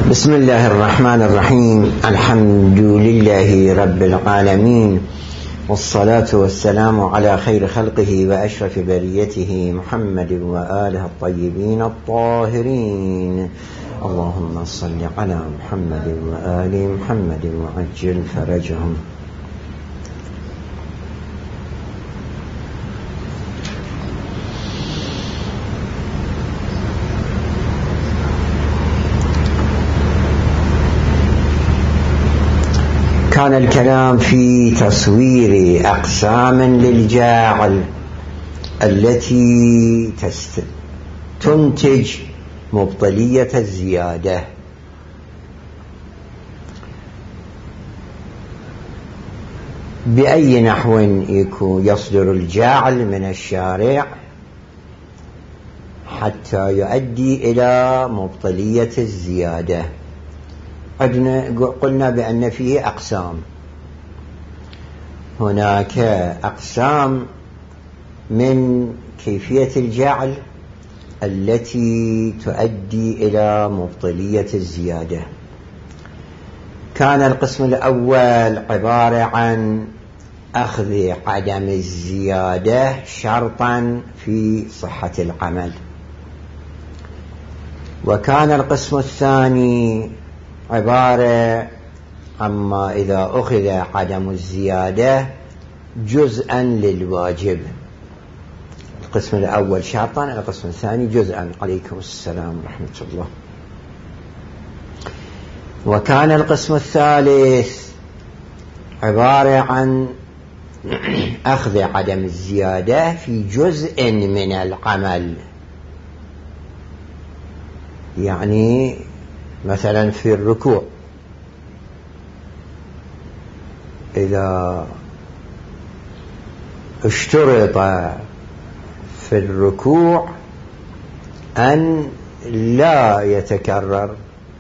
بسم الله الرحمن الرحيم. الحمد لله رب العالمين، والصلاة والسلام على خير خلقه وأشرف بريته محمد وآله الطيبين الطاهرين. اللهم صل على محمد وآل محمد وعجل فرجهم. كان الكلام في تصوير أقسام للجاعل التي تنتج مبطلية الزيادة. بأي نحو يصدر الجاعل من الشارع حتى يؤدي إلى مبطلية الزيادة؟ قلنا بأن فيه أقسام. هناك أقسام من كيفية الجعل التي تؤدي إلى مبطلية الزيادة. كان القسم الأول عبارة عن أخذ عدم الزيادة شرطا في صحة العمل، وكان القسم الثاني عبارة عما إذا أخذ عدم الزيادة جزءا للواجب. القسم الأول شرطا، القسم الثاني جزءا. عليكم السلام ورحمة الله. وكان القسم الثالث عبارة عن أخذ عدم الزيادة في جزء من العمل، يعني مثلا في الركوع إذا اشترط في الركوع أن لا يتكرر،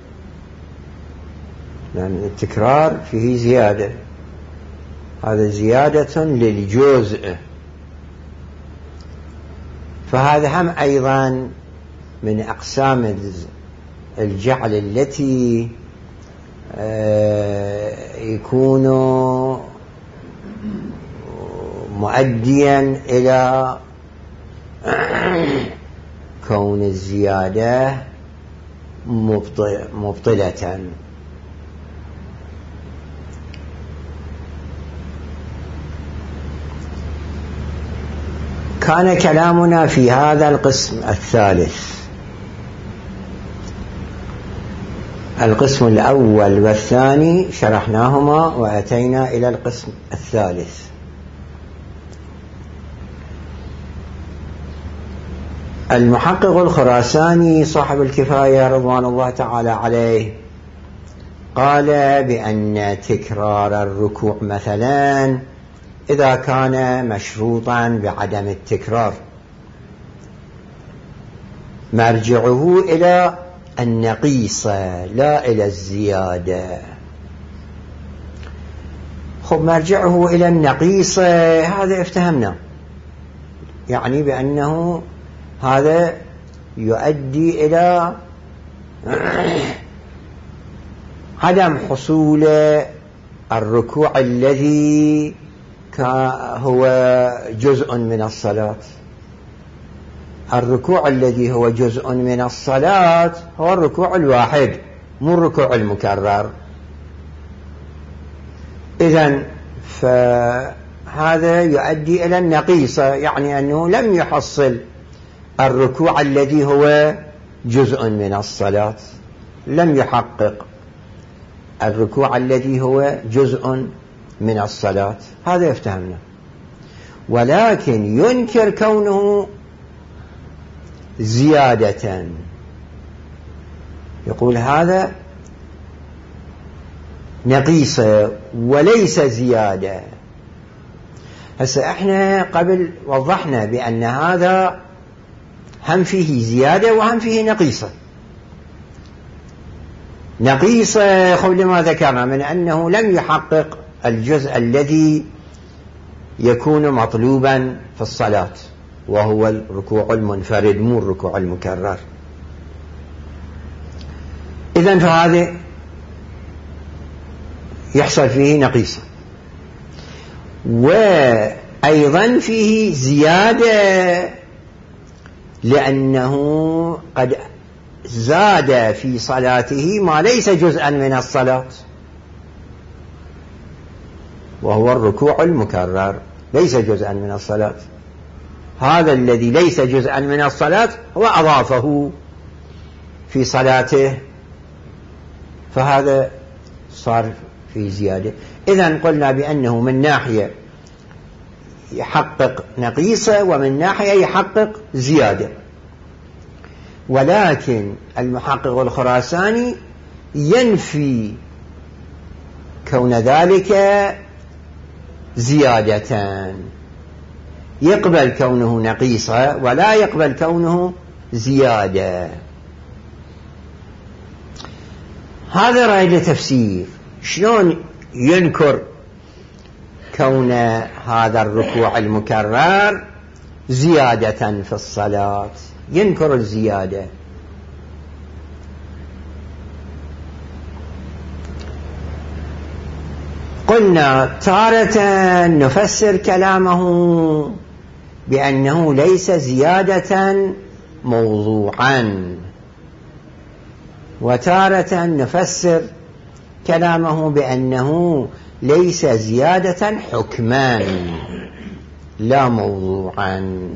لأن التكرار فيه زيادة، هذا زيادة للجزء، فهذا هم أيضا من أقسام الجعل التي يكون مؤديا إلى كون الزيادة مبطلة. كان كلامنا في هذا القسم الثالث. القسم الأول والثاني شرحناهما وأتينا إلى القسم الثالث. المحقق الخراساني صاحب الكفاية رضوان الله تعالى عليه قال بأن تكرار الركوع مثلا إذا كان مشروطا بعدم التكرار مرجعه إلى النقيصة لا إلى الزيادة. خب مرجعه إلى النقيصة هذا افتهمنا، يعني بأنه هذا يؤدي إلى عدم حصول الركوع الذي هو جزء من الصلاة. الركوع الذي هو جزء من الصلاة هو الركوع الواحد، مو الركوع المكرر. إذن فهذا يؤدي إلى النقيصة، يعني أنه لم يحصل الركوع الذي هو جزء من الصلاة، لم يحقق الركوع الذي هو جزء من الصلاة. هذا يفتهمنا. ولكن ينكر كونه زيادة، يقول هذا نقيصة وليس زيادة. هسه احنا قبل وضحنا بأن هذا هم فيه زيادة وهم فيه نقيصة. نقيصة قبل ما ذكرنا من أنه لم يحقق الجزء الذي يكون مطلوبا في الصلاة، وهو الركوع المنفرد مو الركوع المكرر. إذن فهذا يحصل فيه نقيصة. وأيضا فيه زيادة لأنه قد زاد في صلاته ما ليس جزءا من الصلاة، وهو الركوع المكرر ليس جزءا من الصلاة. هذا الذي ليس جزءا من الصلاة وأضافه في صلاته، فهذا صار في زيادة. إذن قلنا بأنه من ناحية يحقق نقيصة ومن ناحية يحقق زيادة. ولكن المحقق الخراساني ينفي كون ذلك زيادة، يقبل كونه نقيصة ولا يقبل كونه زيادة. هذا رأي تفسير. شلون ينكر كون هذا الركوع المكرر زيادة في الصلاة؟ ينكر الزيادة. قلنا تارة نفسر كلامه بأنه ليس زيادة موضوعا، وتارة نفسر كلامه بأنه ليس زيادة حكما لا موضوعا.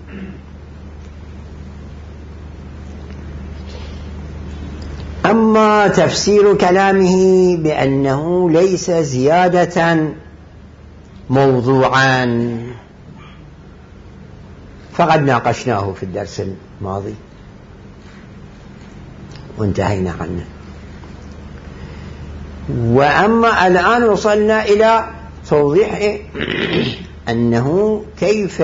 أما تفسير كلامه بأنه ليس زيادة موضوعا فقد ناقشناه في الدرس الماضي وانتهينا عنه. وأما الآن وصلنا إلى توضيح أنه كيف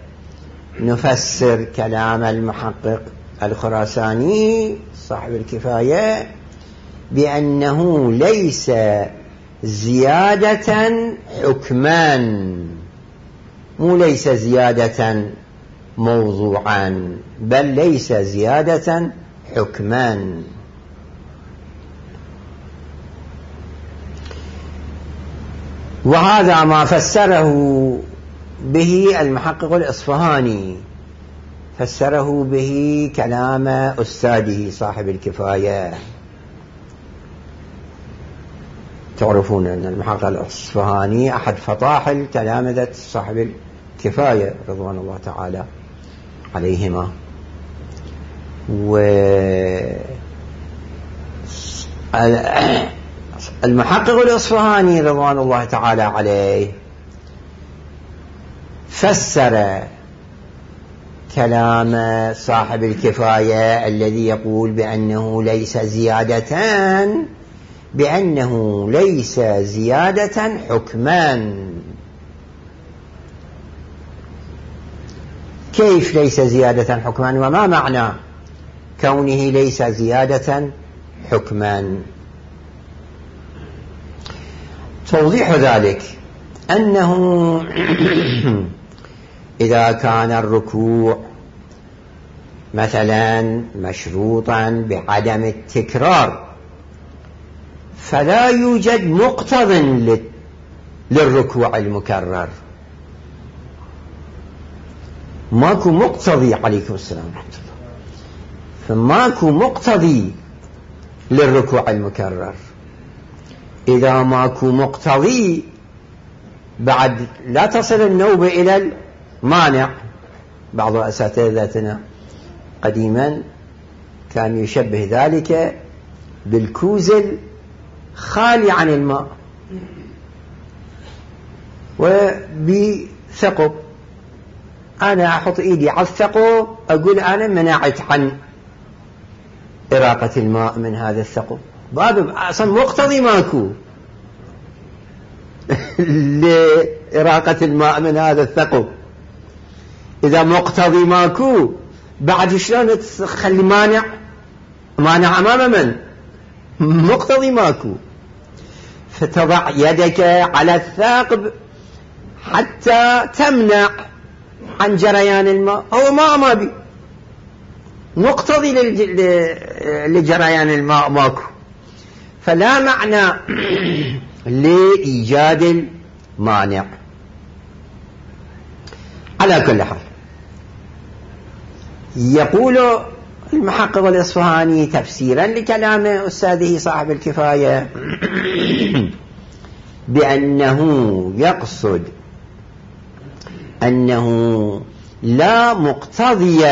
نفسر كلام المحقق الخراساني صاحب الكفاية بأنه ليس زيادة حكما، مو ليس زيادة موضوعا، بل ليس زيادة حكما. وهذا ما فسره به المحقق الإصفهاني، فسره به كلام أستاذه صاحب الكفاية. تعرفون أن المحقق الإصفهاني أحد فطاحل تلامذة صاحب الكفاية رضوان الله تعالى عليهما. المحقق الإصفهاني رضوان الله تعالى عليه فسر كلام صاحب الكفاية الذي يقول بأنه ليس زيادة بأنه ليس زيادة حكما. كيف ليس زيادة حكما؟ وما معنى كونه ليس زيادة حكما؟ توضيح ذلك أنه إذا كان الركوع مثلا مشروطا بعدم التكرار فلا يوجد مقتض للركوع المكرر. ماكو مقتضي، عليكم السلام ورحمة الله، فماكو مقتضي للركوع المكرر. إذا ماكو مقتضي بعد لا تصل النوبة إلى المانع. بعض أساتذتنا قديما كان يشبه ذلك بالكوزل خالي عن الماء وبثقب. أنا أحط إيدي على الثقب أقول أنا منعت عن إراقة الماء من هذا الثقب. باب أصلا مقتضي ماكو لإراقة الماء من هذا الثقب. إذا مقتضي ماكو بعد شلون تخلي مانع أمام من؟ مقتضي ماكو. فتضع يدك على الثقب حتى تمنع عن جريان الماء. هو ما بي مقتضي لجريان الماء ماكو، فلا معنى لإيجاد المانع. على كل حال يقول المحقق الإصفهاني تفسيرا لكلام أستاذه صاحب الكفاية بأنه يقصد أنه لا مقتضي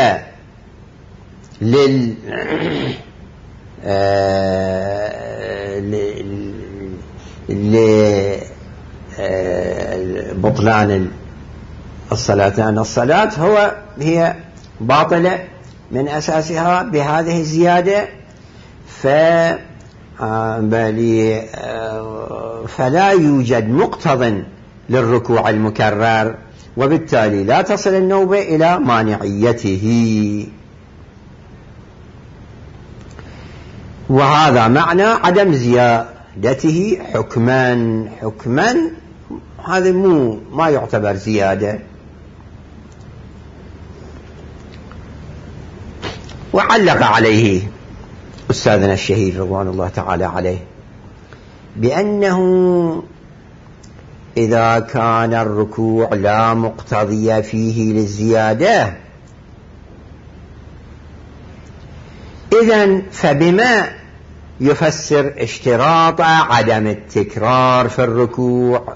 لبطلان الصلاة، أن الصلاة هي باطلة من أساسها بهذه الزيادة، فلا يوجد مقتضى للركوع المكرر، وبالتالي لا تصل النوبة إلى مانعيته. وهذا معنى عدم زيادته حكما هذا ما يعتبر زيادة. وعلق عليه أستاذنا الشهيد رضوان الله تعالى عليه بأنه إذا كان الركوع لا مقتضي فيه للزيادة، إذن فبما يفسر اشتراط عدم التكرار في الركوع؟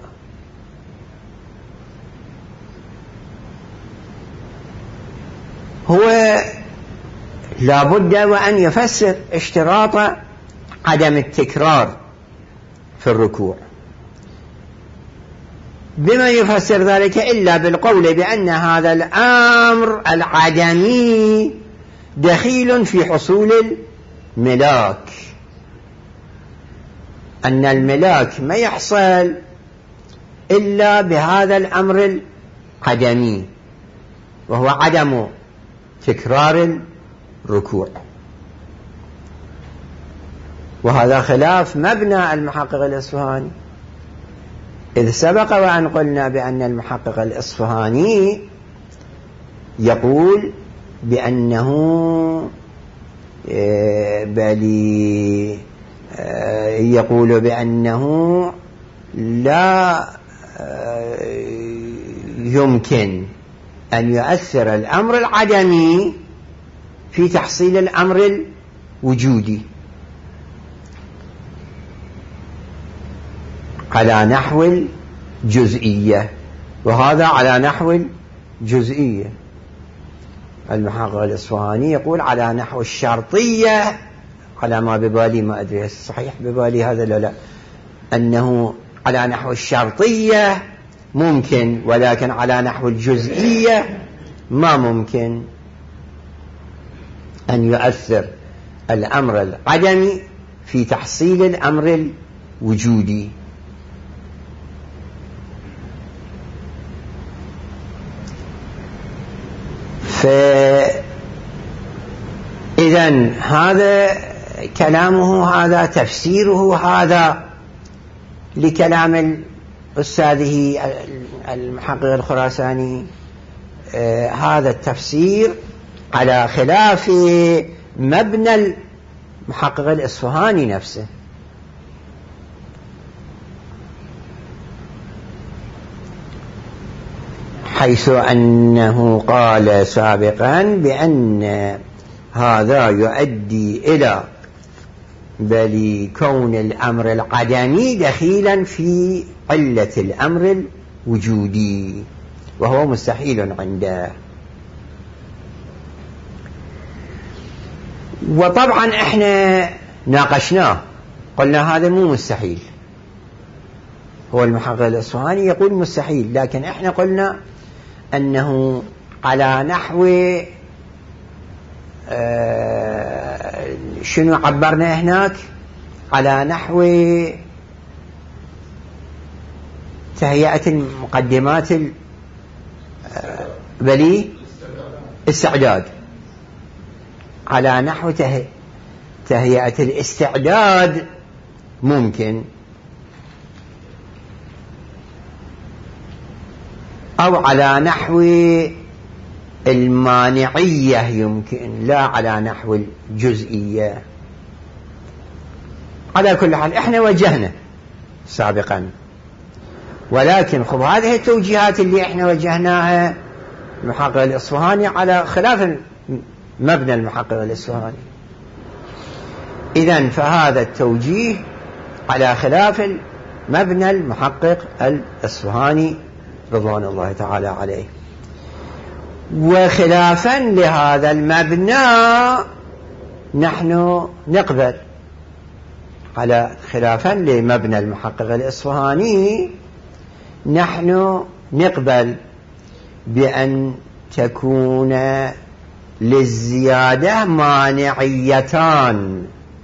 هو لا بد وأن يفسر اشتراط عدم التكرار في الركوع. بما يفسر ذلك إلا بالقول بأن هذا الأمر العدمي دخيل في حصول الملاك، أن الملاك ما يحصل إلا بهذا الأمر العدمي، وهو عدم تكرار الركوع. وهذا خلاف مبنى المحقق الإصفهاني، إذ سبق وأن قلنا بأن المحقق الإصفهاني يقول بأنه يقول بأنه لا يمكن أن يؤثر الأمر العدمي في تحصيل الأمر الوجودي على نحو الجزئية، وهذا على نحو الجزئية. المحقق الإصفهاني يقول على نحو الشرطية، على ما ببالي، ما أدري الصحيح ببالي هذا لا، أنه على نحو الشرطية ممكن، ولكن على نحو الجزئية ما ممكن أن يؤثر الأمر العدمي في تحصيل الأمر الوجودي. فإذن هذا كلامه، هذا تفسيره هذا لكلام أستاذه المحقق الخراساني، هذا التفسير على خلاف مبنى المحقق الإصفهاني نفسه، حيث أنه قال سابقا بأن هذا يؤدي إلى بل كون الأمر العدمي دخيلا في علة الأمر الوجودي، وهو مستحيل عنده. وطبعا احنا ناقشناه، قلنا هذا مو مستحيل، هو المحقق الإصفهاني يقول مستحيل، لكن احنا قلنا أنه على نحو شنو عبرنا هناك، على نحو تهيئة المقدمات بلي استعداد، على نحو تهيئة الاستعداد ممكن، أو على نحو المانعية يمكن، لا على نحو الجزئية. على كل حال احنا وجهنا سابقا، ولكن خب هذه التوجيهات اللي احنا وجهناها المحقق الإصفهاني على خلاف مبنى المحقق الإصفهاني. إذن فهذا التوجيه على خلاف مبنى المحقق الإصفهاني رضوان الله تعالى عليه. وخلافا لهذا المبنى نحن نقبل، على خلافا لمبنى المحقق الإصفهاني نحن نقبل بأن تكون للزيادة مانعيتان.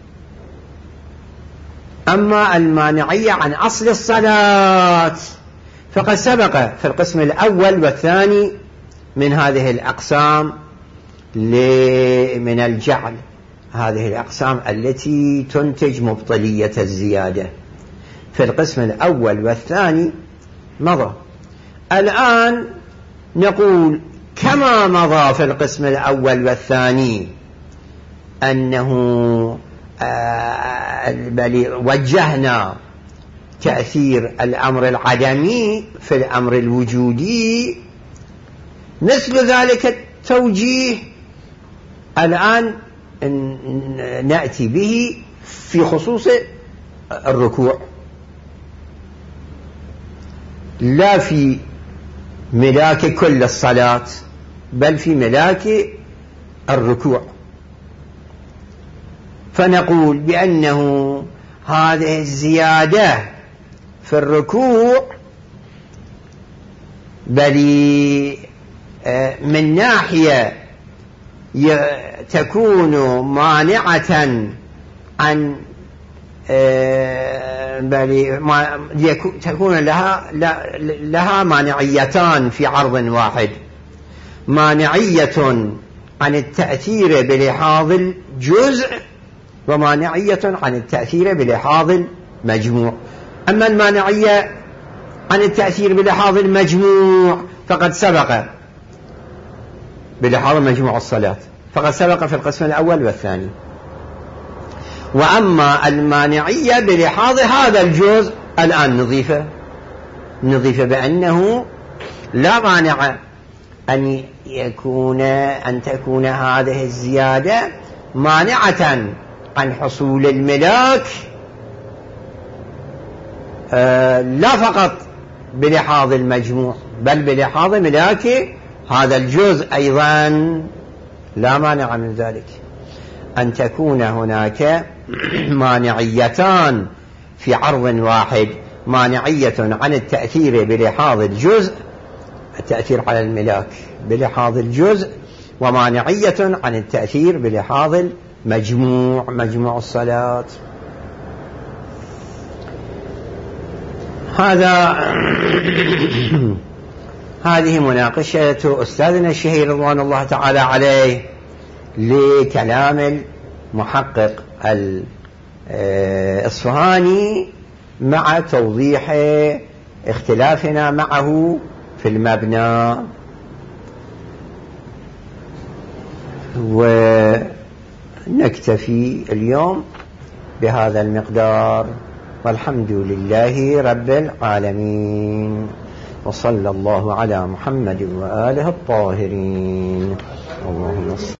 أما المانعية عن أصل الصلاة فقد سبق في القسم الأول والثاني من هذه الأقسام من الجعل، هذه الأقسام التي تنتج مبطلية الزيادة في القسم الأول والثاني مضى. الآن نقول كما مضى في القسم الأول والثاني أنه وجهنا تأثير الأمر العدمي في الأمر الوجودي، مثل ذلك التوجيه الآن نأتي به في خصوص الركوع، لا في ملاك كل الصلاة بل في ملاك الركوع. فنقول بأنه هذه الزيادة في الركوع بل من ناحية تكون مانعة عن تكون لها مانعيتان في عرض واحد، مانعية عن التأثير بلحاظ الجزء ومانعية عن التأثير بلحاظ المجموع. أما المانعية عن التأثير بلحاظ المجموع فقد سبق بلحاظ مجموع الصلاة، فقد سبق في القسم الأول والثاني. وأما المانعية بلحاظ هذا الجزء الآن نضيف بأنه لا مانع أن تكون هذه الزيادة مانعة عن حصول الملاك، لا فقط بلحاظ المجموع بل بلحاظ ملاك هذا الجزء أيضا، لا مانع من ذلك أن تكون هناك مانعيتان في عرض واحد، مانعية عن التأثير بلحاظ الجزء، التأثير على الملاك بلحاظ الجزء، ومانعية عن التأثير بلحاظ المجموع، مجموع الصلاة. هذه مناقشة أستاذنا الشهير رضوان الله تعالى عليه لكلام المحقق الإصفهاني مع توضيح اختلافنا معه في المبنى. ونكتفي اليوم بهذا المقدار، والحمد لله رب العالمين، وصلى الله على محمد وآله الطاهرين. اللهم